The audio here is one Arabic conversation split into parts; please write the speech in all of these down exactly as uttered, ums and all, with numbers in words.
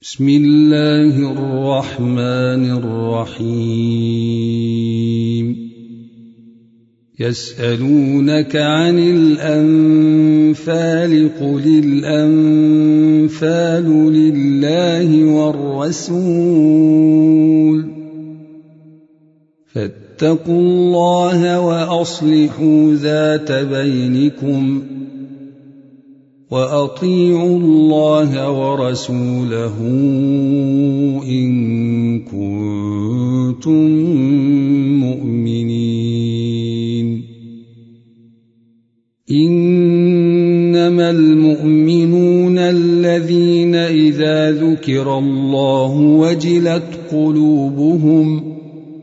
بسم الله الرحمن الرحيم يسألونك عن الأنفال قل الأنفال لله والرسول فاتقوا الله وأصلحوا ذات بينكم وأطيعوا الله ورسوله إن كنتم مؤمنين إنما المؤمنون الذين إذا ذكر الله وجلت قلوبهم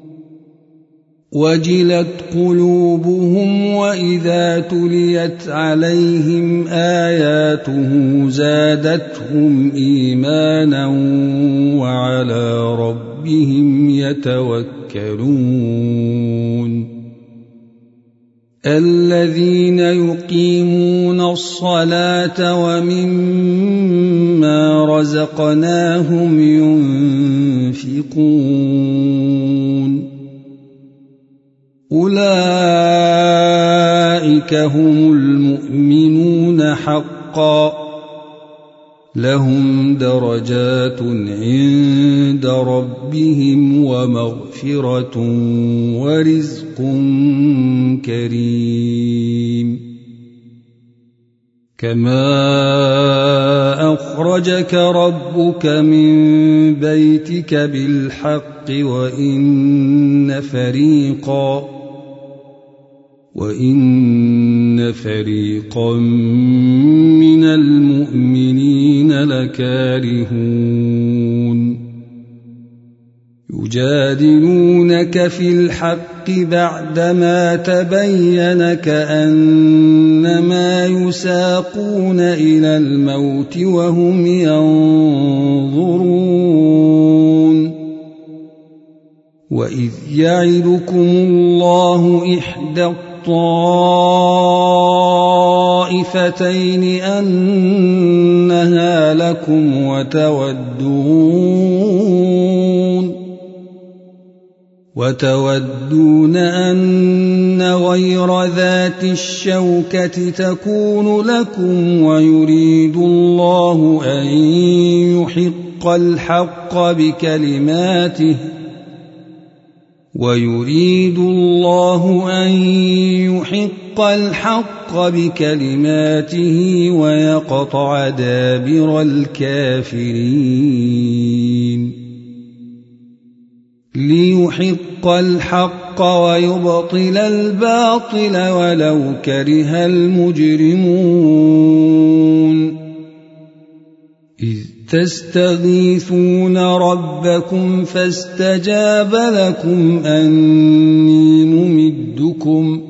وجلت قلوبهم وإذا تليت عليهم آياته زادتهم إيمانا وعلى ربهم يتوكلون الذين يقيمون الصلاة ومما رزقناهم ينفقون أولئك هم المؤمنون حقا لهم درجات عند ربهم ومغفرة ورزق كريم كما أخرجك ربك من بيتك بالحق وإن فريقا وإن فريقا من المؤمنين لكارهون يجادلونك في الحق بعدما تبين كأنما يساقون إلى الموت وهم ينظرون وإذ يعدكم الله إحدى الطائفتين أنها لكم وتودون وتودون أن غير ذات الشوكة تكون لكم ويريد الله أن يحق الحق بكلماته ويريد الله أن يحق الحق بكلماته ويقطع دابر الكافرين ليحق الحق ويبطل الباطل ولو كره المجرمون إذ تستغيثون ربكم فاستجاب لكم أني ممدكم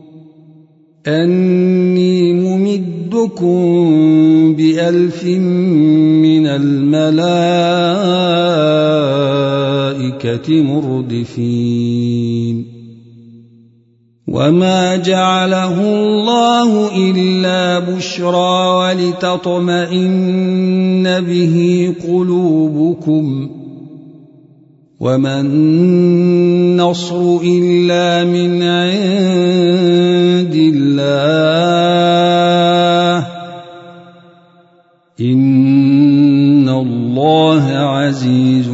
أني ممدكم بألف من الملائكة مردفين وما جعله الله إلا بشرى ولتطمئن به قلوبكم وما النصر إلا من عند الله إن الله عزيز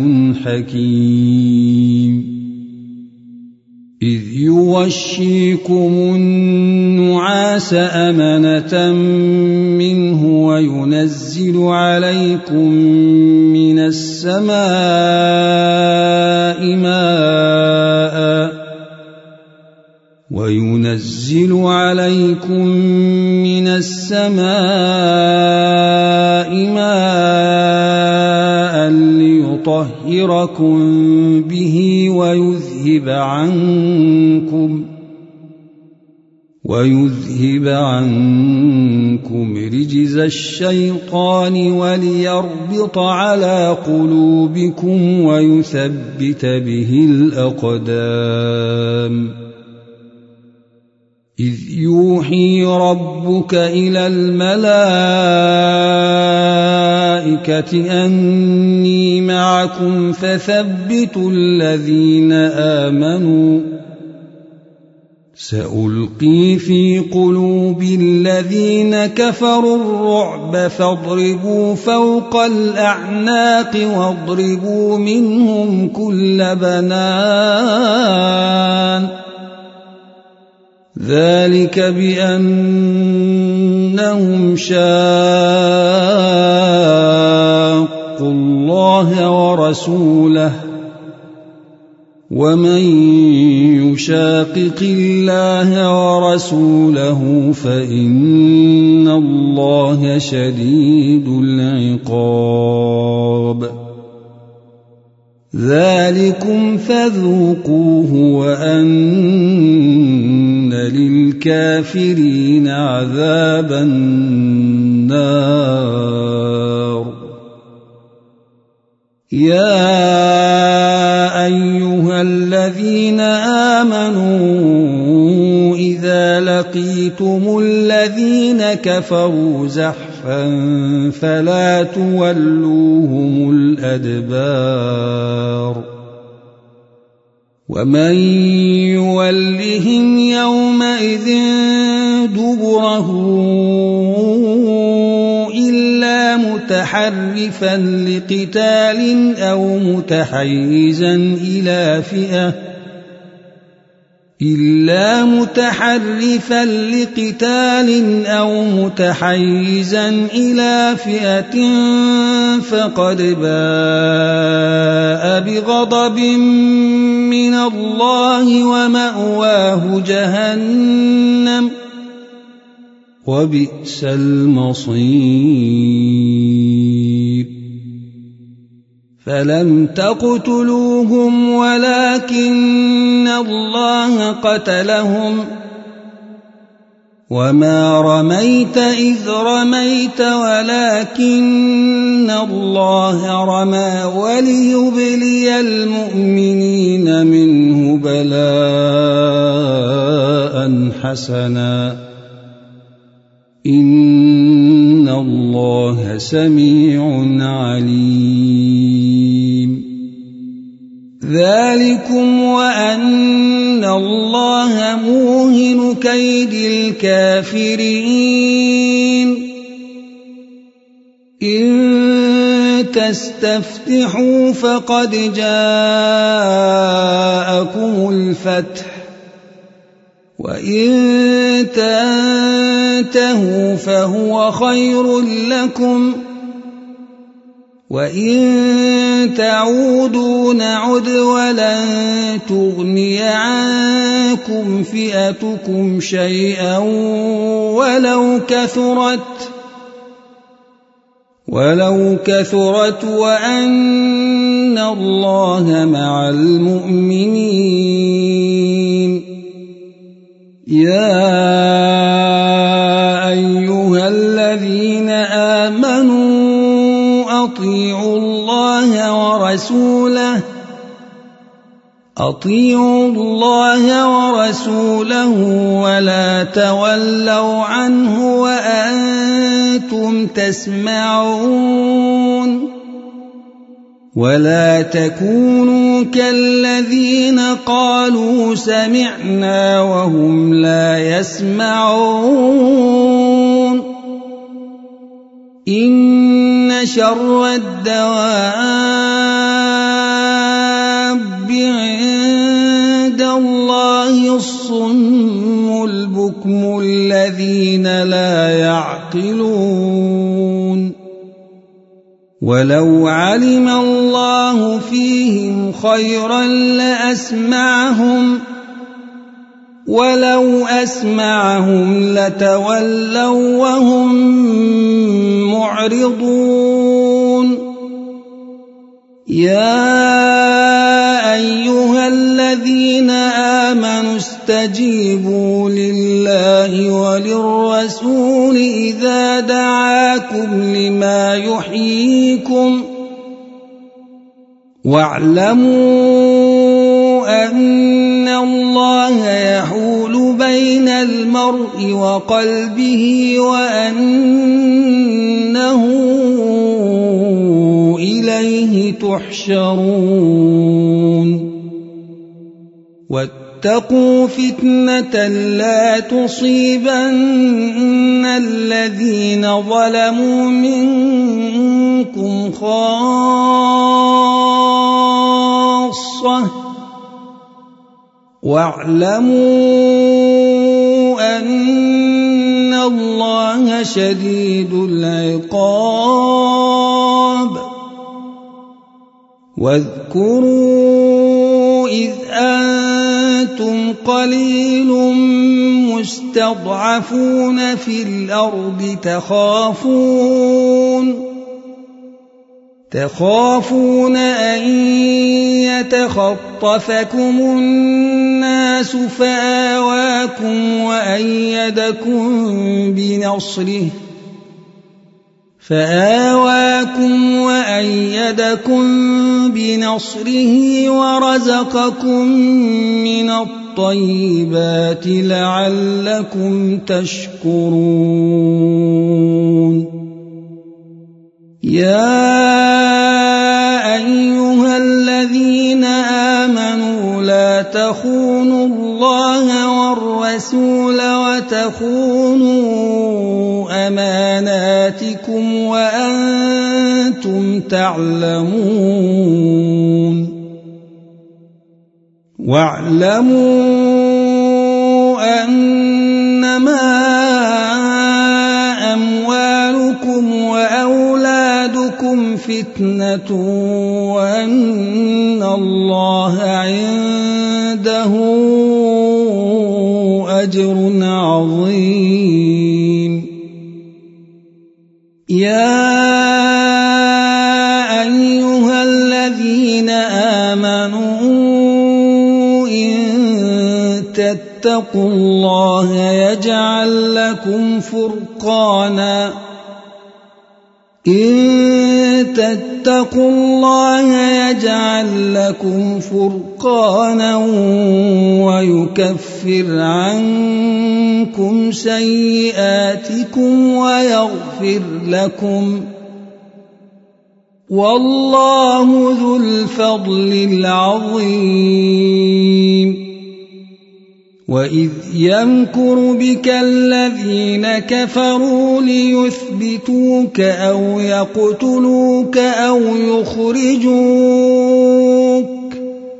حكيم إذ يغشيكم النعاس أمنة منه وينزل عليكم من السماء ماء وينزل عليكم من السماء ماء ليطهركم به ويذهب عنكم ويذهب عنكم رجز الشيطان وليربط على قلوبكم ويثبت به الأقدام إذ يوحي ربك إلى الملائكة أني معكم فثبتوا الذين آمنوا سألقي في قلوب الذين كفروا الرعب فاضربوا فوق الأعناق واضربوا منهم كل بنان ذلك بأنهم شاقوا الله ورسوله ومن يشاقق الله ورسوله فإن الله شديد العقاب ذلكم فذوقوه وأن للكافرين عذاب النار يا أيها الذين آمنوا إذا لقيتم الذين كفروا زحفا فلا تولوهم الأدبار ومن يولهم يومئذ دبره إلا متحرفا لقتال أو متحيزا إلى فئة إلا متحرفا لقتال أو متحيزا إلى فئة فقد باء بغضب من الله ومأواه جهنم وبئس المصير فلم تقتلوهم ولكن الله قتلهم وما رميت إذ رميت ولكن الله رمى وليبلي المؤمنين منه بلاء حسنا إن الله سميع عليم ذلكم وأن الله موهن كيد الكافرين إن تستفتحوا فقد جاءكم الفتح وإن تنتهوا فهو خير لكم وإن تعودوا نعد ولن تغني عنكم فئتكم شيئا ولو كثرت ولو كثرت وأن الله مع المؤمنين يا أيها الذين آمنوا أطيعوا الله ورسوله أطيعوا الله ورسوله ولا تولوا عنه وأنتم تسمعون ولا تكونوا كالذين قالوا سمعنا وهم لا يسمعون إن شر الدواب عند الله الصم البكم الذين لا يعقلون ولو علم الله فيهم خيرا لأسمعهم ولو أسمعهم لتولوا وهم معرضون يا أيها الذين آمنوا استجيبوا لله وللرسول إذا دعاكم لما يحييكم واعلموا أن الله يحول بين المرء وقلبه وأنه إليه تحشرون واتقوا فتنة لا تصيبن الذين ظلموا منكم خاصة واعلموا أن الله شديد العقاب واذكروا إذ أنتم قليل مستضعفون في الأرض تخافون تخافون أن يتخطفكم الناس فآواكم وأيدكم بنصره فآواكم وأيدكم بنصره ورزقكم من الطيبات لعلكم تشكرون يا أيها الذين آمنوا لا تخونوا الله والرسول وتخونوا أماناتكم وأنتم تعلمون واعلموا أنما أموالكم وأولادكم فتنة وأن الله عنده أجر عظيم يا أيها الذين آمنوا إن تتقوا الله يجعل لكم فرقانا إن تتقوا الله يجعل لكم فرقانا ويكفر عنكم سيئاتكم ويغفر لكم والله ذو الفضل العظيم وإذ يمكر بك الذين كفروا ليثبتوك أو يقتلوك أو يخرجوك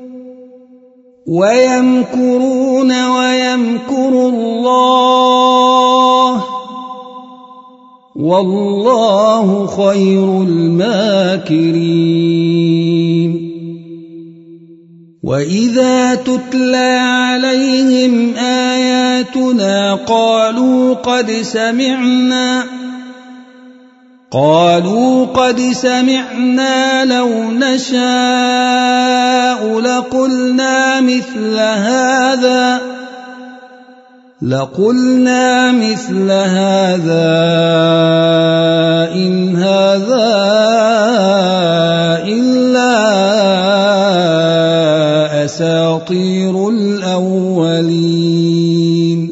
ويمكرون ويمكر الله والله خير الماكرين وإذا تتلى عليهم آياتنا قالوا قد سمعنا قالوا قد سمعنا لو نشاء لقلنا مثل هذا لقلنا مثل هذا إن هذا إلا أساطير الأولين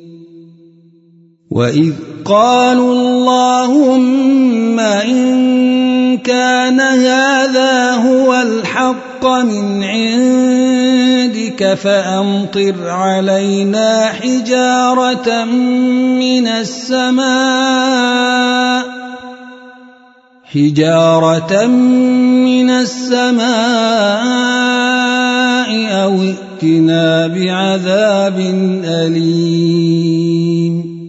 وإذ قالوا اللهم إن كان هذا هو الحق من عندك فأمطر علينا حجارة من السماء حجارة من السماء أو ائتنا بعذاب أليم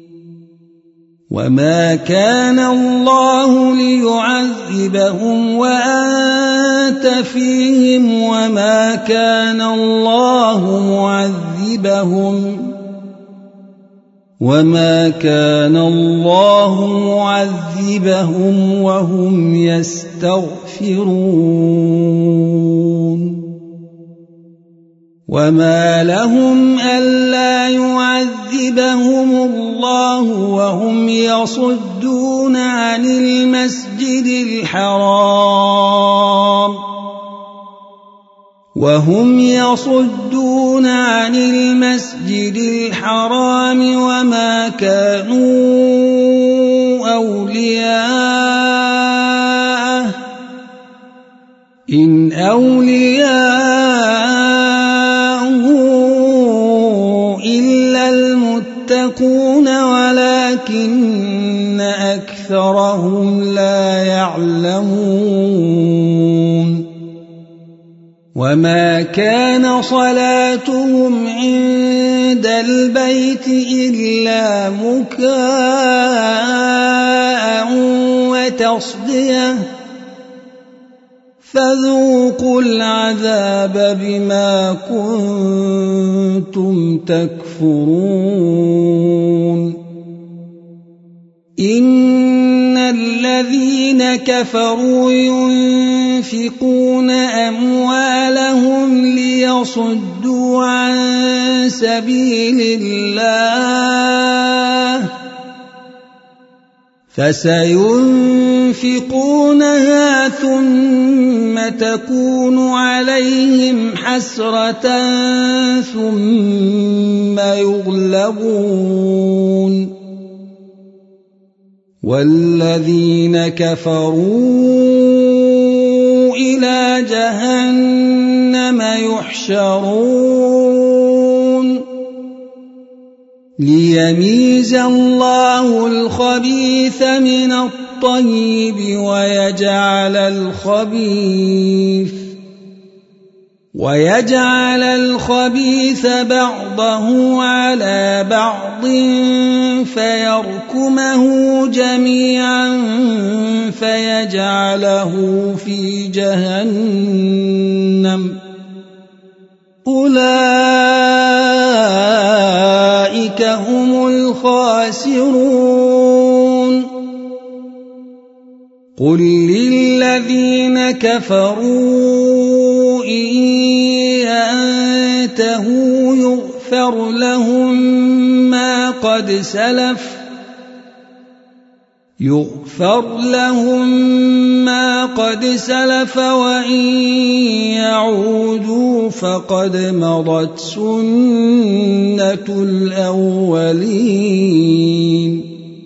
وما كان الله ليعذبهم وأنت فيهم وما كان الله معذبهم وما كان الله معذبهم وهم يستغفرون وما لهم ألا يعذبهم الله وهم يصدون عن المسجد الحرام وهم يصدون عن المسجد الحرام وما كانوا أولياءه إن أولياءه إلا المتقون ولكن أكثرهم لا يعلمون وما كان صلاتهم عند البيت إلا مكاء وتصدية فذوقوا العذاب بما كنتم تكفرون إن الذين كفروا ينفقون أموالهم ليصدوا عن سبيل الله فسينفقونها ثم تكون عليهم حسرة ثم يغلبون والذين كفروا إلى جهنم يحشرون ليميز الله الخبيث من الطيب ويجعل الخبيث ويجعل الخبيث بعضه على بعض فيركمه جميعا فيجعله في جهنم أولئك هم الخاسرون قل للذين كفروا إن ينتهوا يغفر لهم ما قد سلف يغفر لهم ما قد سلف وإن يعودوا فقد مضت سنة الأولين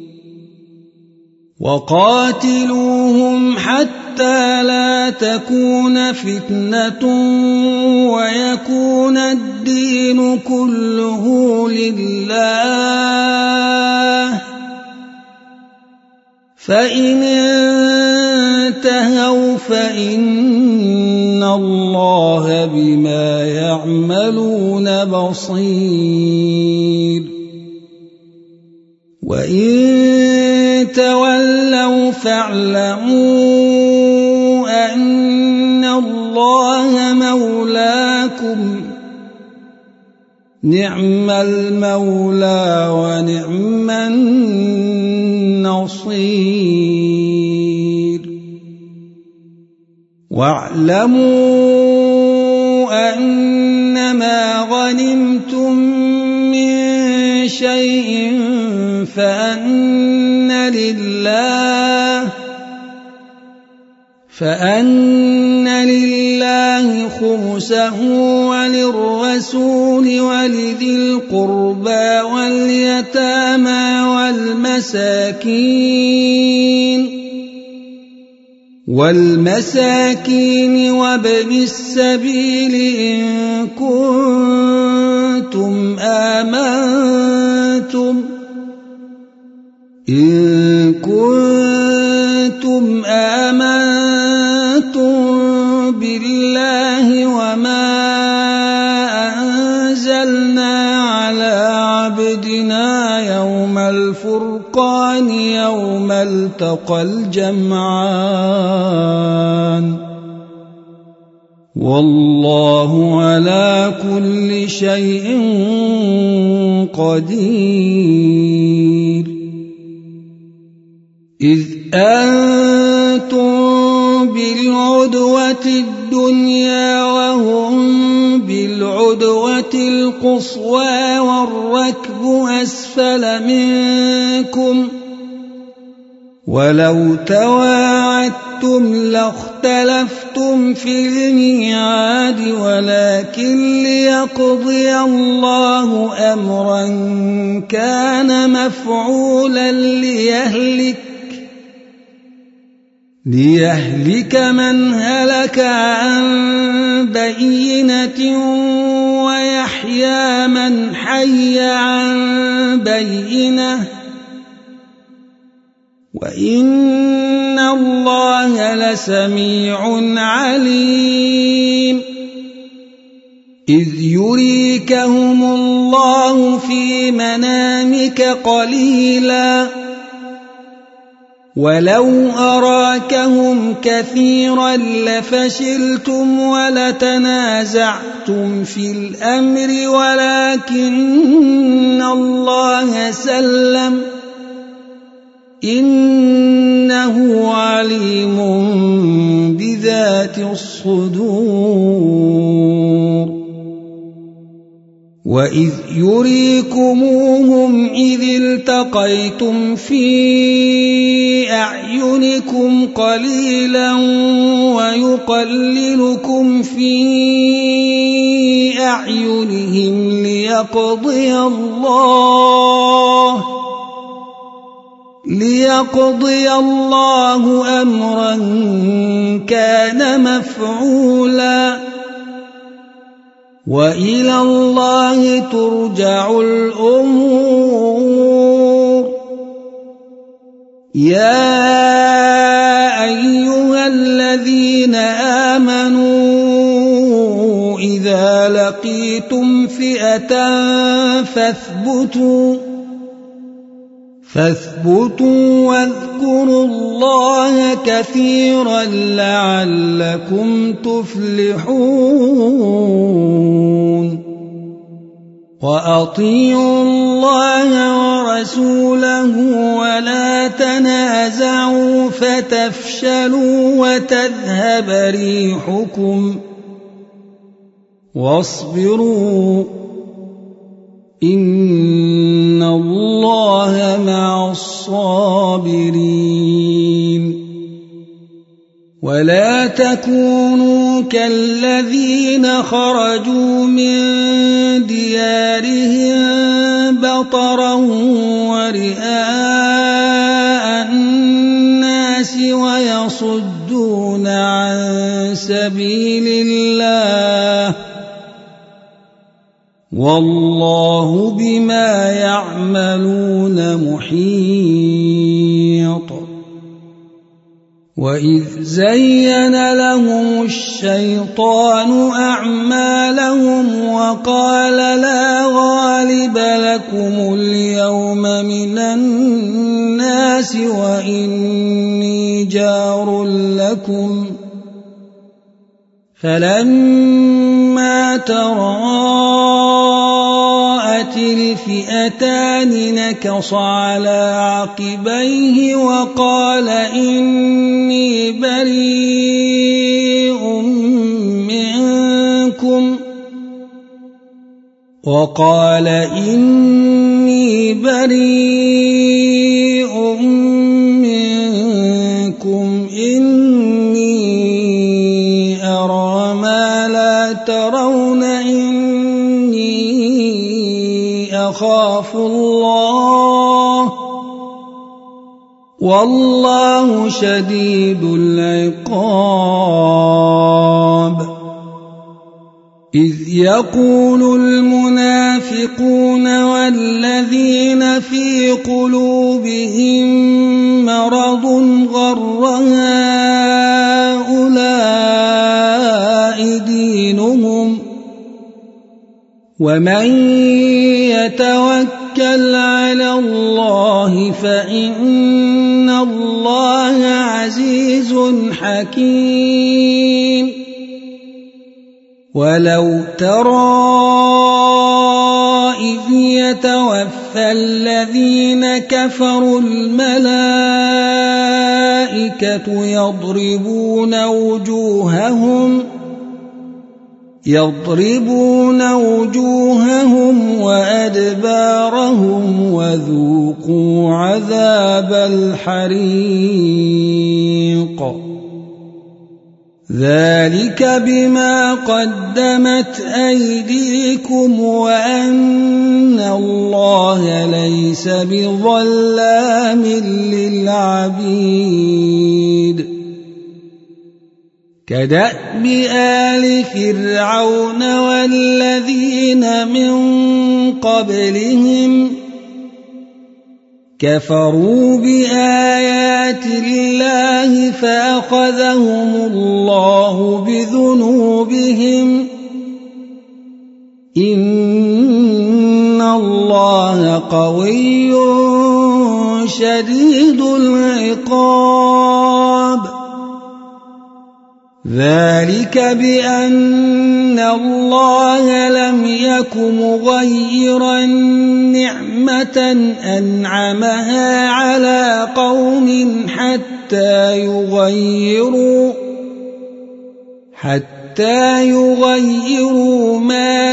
وقاتلوهم حتى لا تكون فتنة ويكون الدين كله لله فإن انتهوا فإن الله بما يعملون بصير وإن تولوا فاعلموا أن الله مولاكم نعم المولى ونعم النصير واعلموا أنما غنمتم من شيء فأن لله فأن لله خمسه وللرسول ولذي القربى واليتامى والمساكين والمساكين وابن السبيل إن كنتم آمنتم إن كنتم آمنتم بالله وما أنزلنا على عبدنا يوم الفرقان يوم التقى الجمعان والله على كل شيء قدير إذ أنتم بالعدوة الدنيا وهم بالعدوة القصوى والركب أسفل منكم ولو تواعدتم لاختلفتم في الميعاد ولكن ليقضي الله أمرا كان مفعولا ليهلك ليهلك من هلك عن بينة ويحيى من حي عن بينة وإن الله لسميع عليم إذ يريكهم الله في منامك قليلا ولو أراكهم كثيرا لفشلتم ولتنازعتم في الأمر ولكن الله سلم إنه عليم بذات الصدور وإذ يريكموهم إذ التقيتم في أعينكم قليلا ويقللكم في أعينهم ليقضي الله ليقضي الله أمرا كان مفعولا وإلى الله ترجع الأمور يا أيها الذين آمنوا إذا لقيتم فئة فاثبتوا فاثبتوا واذكروا الله كثيرا لعلكم تفلحون وأطيعوا الله ورسوله ولا تنازعوا فتفشلوا وتذهب ريحكم واصبروا إن الله مع الصابرين ولا تكونوا كالذين خرجوا من ديارهم بطرا ورئاء الناس ويصدون عن سبيل الله والله بما يعملون محيط وإذ زين لهم الشيطان أعمالهم وقال لا غالب لكم اليوم من الناس وإني جار لكم فلما تراءت الفئتان نكص على عقبيه وقال إني بريء منكم وقال إني بريء منكم إني أرى ما لا ترون إني أخاف الله والله شديد العقاب إذ يقول المنافقون والذين في قلوبهم مرض غر هؤلاء دينهم ومن يتوكل على الله فإن الله عزيز حكيم ولو ترى إذ يتوفى الذين كفروا الملائكة يضربون وجوههم يضربون وجوههم وأدبارهم وذوقوا عذاب الحريق ذلك بما قدمت أيديكم وأن الله ليس بظلام للعبيد كدأب آل فرعون والذين من قبلهم كفروا بآيات الله فأخذهم الله بذنوبهم إن الله قوي شديد العقاب ذلك بأن الله لم يك مغيرا نعمة أنعمها على قوم حتى يغيروا حتى يغيروا ما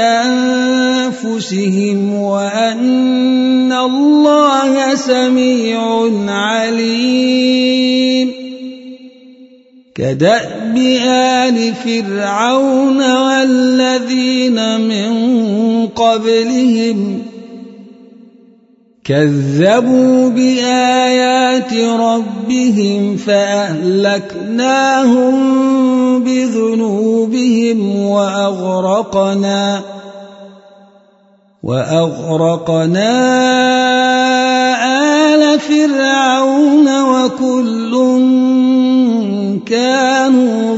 بأنفسهم وأن الله سميع عليم كدأب آل فرعون والذين من قبلهم كذبوا بآيات ربهم فأهلكناهم بذنوبهم وأغرقنا وأغرقنا آل فرعون وكل كانوا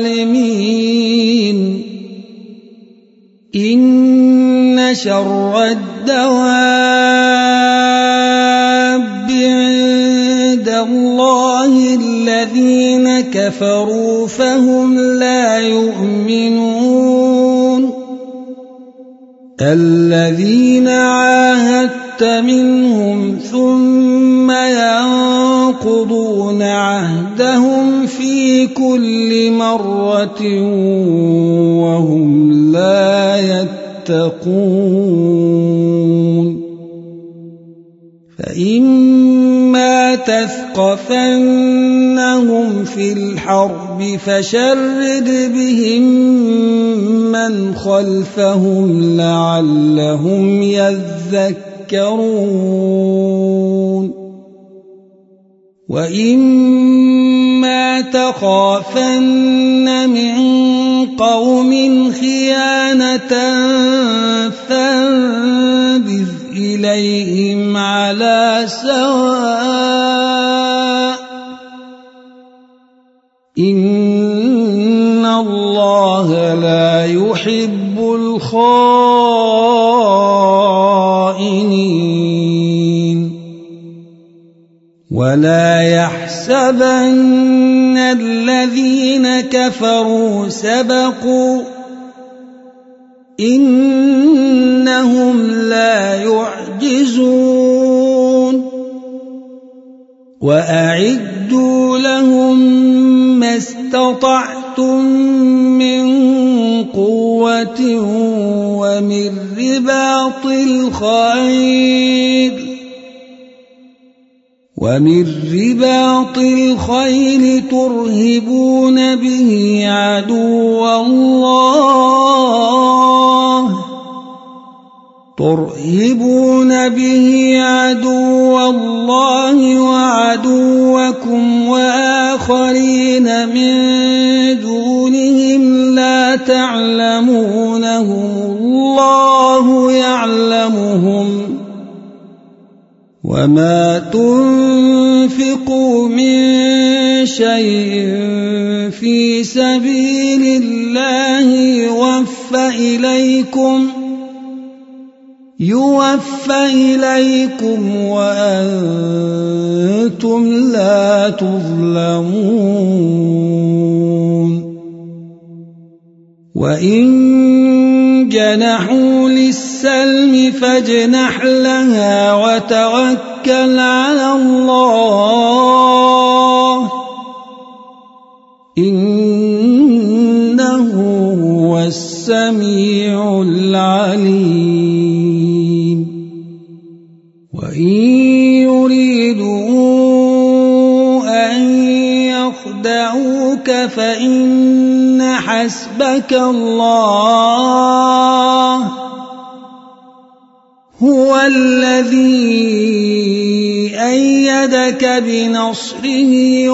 ظالمين إن شر الدواب عند الله الذين كفروا فهم لا يؤمنون الذين عاهدت منهم ثم ينقضون عهدهم في كل مرة وهم لا يتقون فإما تثقفنهم في الحرب فشرد بهم من خلفهم لعلهم يذكرون وإما تخافن من قوم خيانة فانبذ إليهم على سواء إن الله لا يحب الخائنين ولا يحسبن الذين كفروا سبقوا إنهم لا يعجزون وأعدوا لهم ما استطعتم من قوة ومن رباط الخيل ومن رباط الخيل ترهبون به عدو الله ترهبون به عدو الله وعدوكم وآخرين من دونهم لا تعلمونهم الله يعلمهم وما تنفقوا من شيء في سبيل الله يوفى إليكم يوفى إليكم وأنتم لا تظلمون وإن جنحوا للسلم فاجنح لها وتوكل على الله إنه هو السميع السميع العليم وإن يريدوا أن يخدعوك فإن حسبك الله هو الذي أيدك بنصره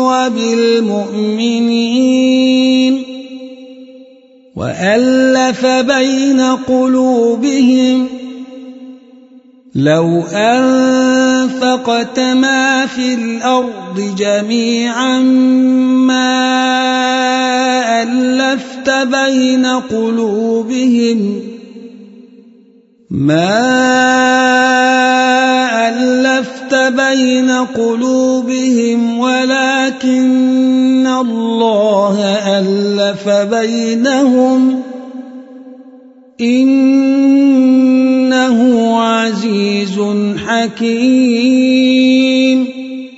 وبالمؤمنين وألف بين قلوبهم لو أنفقت ما في الأرض جميعا ما ألفت بين قلوبهم ما ألفت بين قلوبهم ولكن الله ألف بينهم إنه عزيز حكيم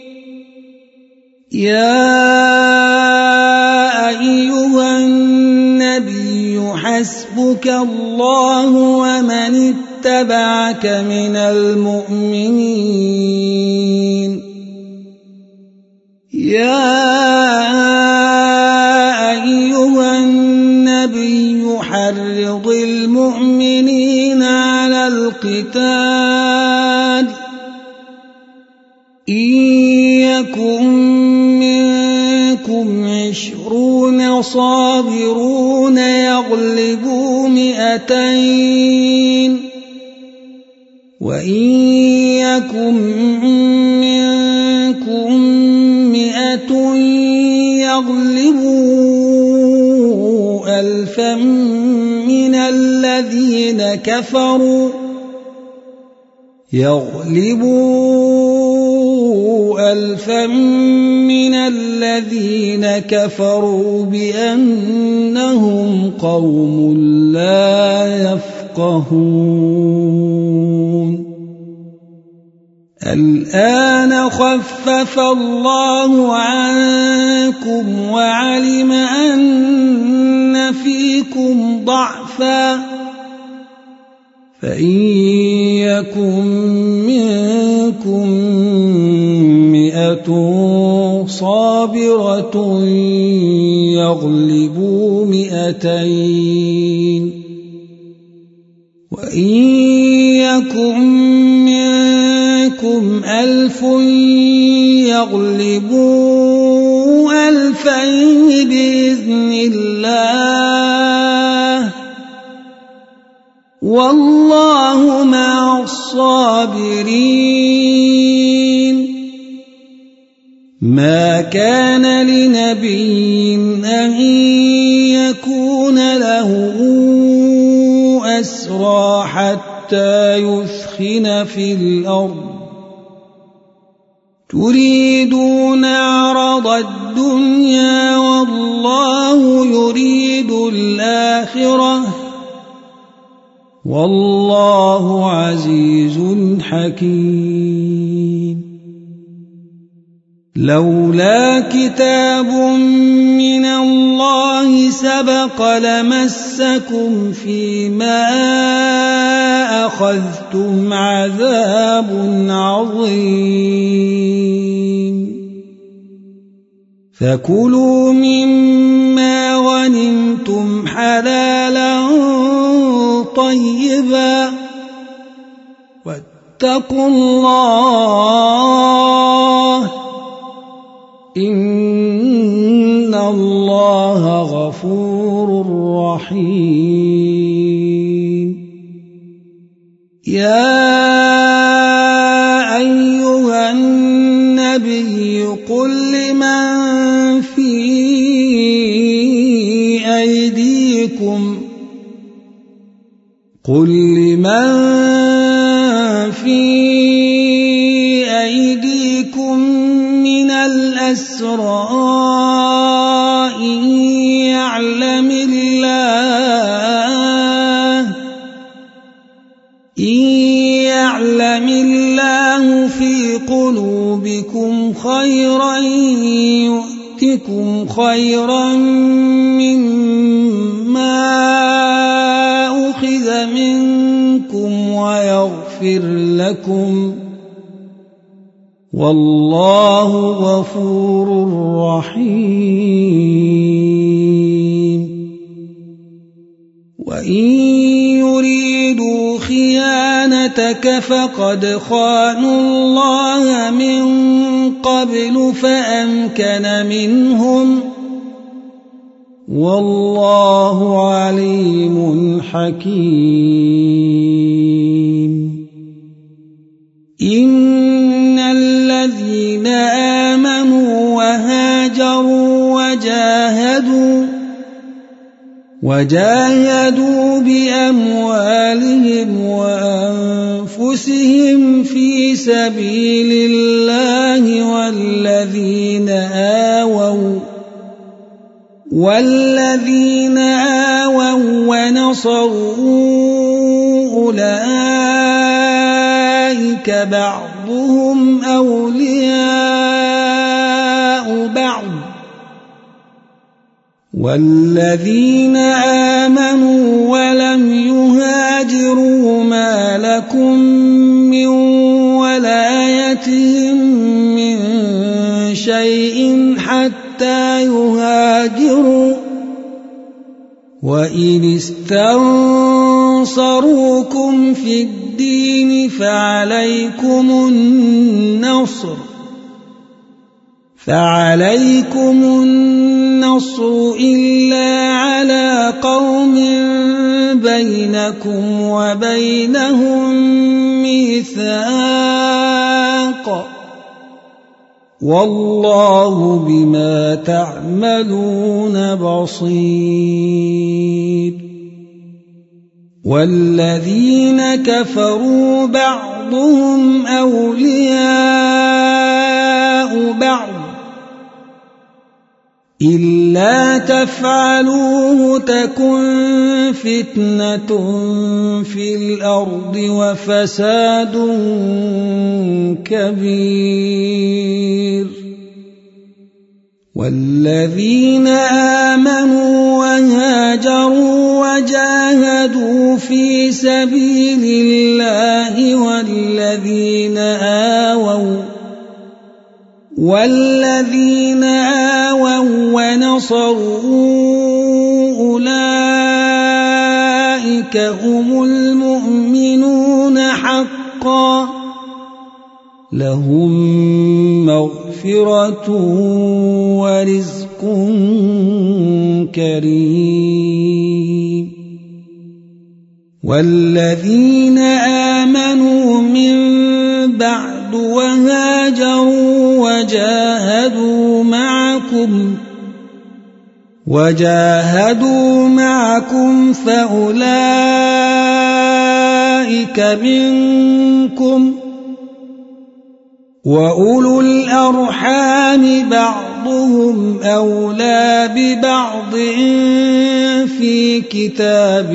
يا أيها النبي حسبك الله ومن اتبعك من المؤمنين يا أيها النبي حرض المؤمنين على القتال إن يكن منكم عشرون صابرون يغلبوا مئتين وإن يكن منكم مئة يغلبوا ألفا من الذين كفروا يغلبوا ألفا من الذين كفروا بأنهم قوم لا يفقهون الآن خفف الله عنكم وعلم أن فيكم ضعفا فإن يكن منكم مئة صابرة يغلبوا مئتين وإن يكن منكم ألف يغلبوا ألفين بإذن الله والله مع الصابرين ما كان لنبي أن يكون له أسرى حتى يثخن في الأرض تريدون عرض الدنيا والله يريد الآخرة والله عزيز حكيم لولا كتاب من الله سبق لمسكم فيما أخذتم عذاب عظيم فكلوا مما غنمتم حلالا طيبا واتقوا الله إن الله غفور رحيم يا أيها النبي قل لمن في أيديكم قل لمن في أيديكم من الأسرى إن يعلم الله إن يعلم الله في قلوبكم خيرا يؤتكم خيرا مما والله غفور رحيم وإن يريدوا خيانتك فقد خانوا الله من قبل فأمكن منهم والله عليم حكيم إن الذين آمنوا وهاجروا وجاهدوا وجاهدوا بأموالهم وأنفسهم في سبيل الله والذين آووا والذين آووا ونصروا أولئك بعضهم أولياء بعض والذين آمنوا ولم يهاجروا ما لكم من ولايتهم من شيء حتى يهاجروا وإن استنصروكم في الدين فعليكم النصر فعليكم النصر إلا على قوم بينكم وبينهم ميثاق والله بما تعملون بصير والذين كفروا بعضهم أولياء بعض إلا تفعلوه تكن فتنة في الأرض وفساد كبير والذين آمنوا وهاجروا وجاهدوا في سبيل الله والذين آووا والذين آووا ونصروا أولئك هم المؤمنون حقا لهم مغفرة ورزق كريم والذين آمنوا من بعد وهاجروا وجاهدوا معكم وجاهدوا معكم فأولئك منكم وأولو الأرحام بعضهم أولى ببعض في كتاب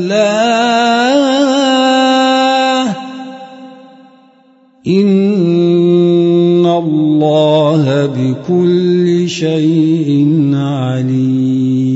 الله إن الله بكل شيء عليم